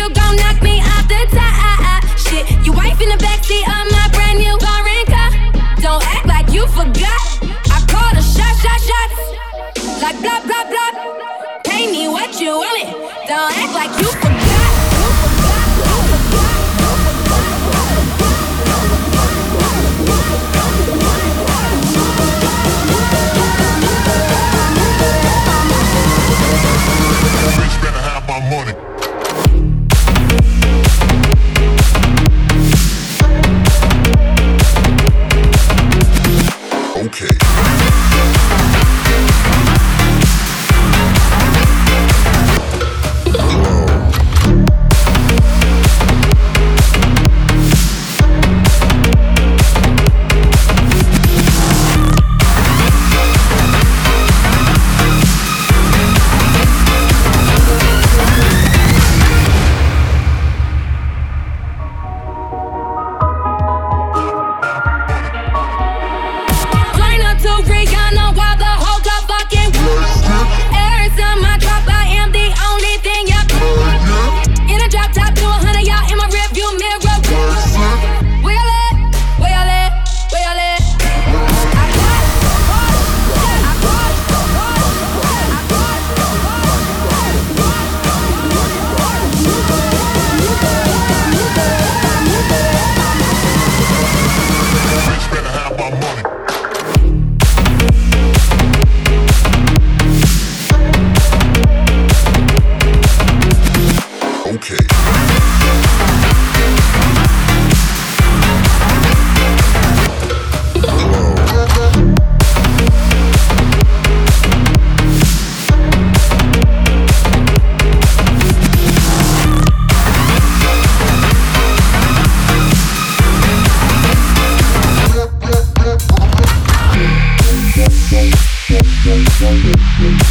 you gon' knock me off the top. Shit, your wife in the backseat of my brand new foreign car. Don't act like you forgot. I called a shots. Like blah, blah, blah. Pay me what you want it. Don't act like you forgot. Bitch better have my money. Okay.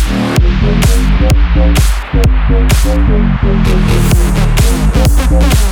We'll be right back.